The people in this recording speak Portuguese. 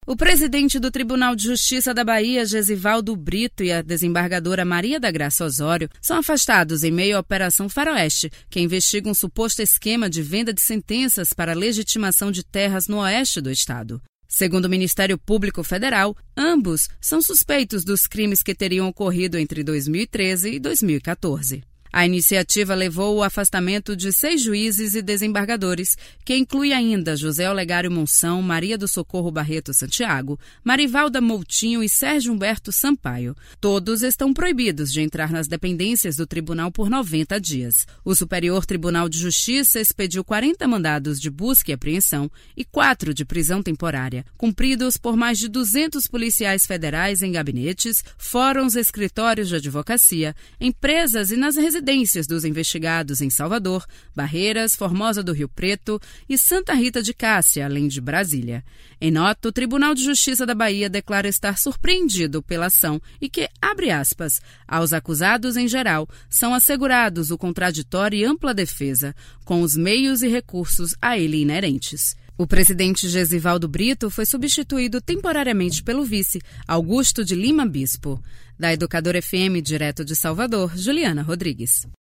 O presidente do Tribunal de Justiça da Bahia, Gesivaldo Brito, e a desembargadora Maria da Graça Osório são afastados em meio à Operação Faroeste, que investiga um suposto esquema de venda de sentenças para legitimação de terras no oeste do estado. Segundo o Ministério Público Federal, ambos são suspeitos dos crimes que teriam ocorrido entre 2013 e 2014. A iniciativa levou o afastamento de 6 juízes e desembargadores, que inclui ainda José Olegário Monção, Maria do Socorro Barreto Santiago, Marivalda Moutinho e Sérgio Humberto Sampaio. Todos estão proibidos de entrar nas dependências do tribunal por 90 dias. O Superior Tribunal de Justiça expediu 40 mandados de busca e apreensão e 4 de prisão temporária, cumpridos por mais de 200 policiais federais em gabinetes, fóruns, escritórios de advocacia, empresas e nas residências dos investigados em Salvador, Barreiras, Formosa do Rio Preto e Santa Rita de Cássia, além de Brasília. Em nota, o Tribunal de Justiça da Bahia declara estar surpreendido pela ação e que, abre aspas, aos acusados em geral são assegurados o contraditório e ampla defesa, com os meios e recursos a ele inerentes. O presidente Gesivaldo Brito foi substituído temporariamente pelo vice, Augusto de Lima Bispo. Da Educadora FM, direto de Salvador, Juliana Rodrigues.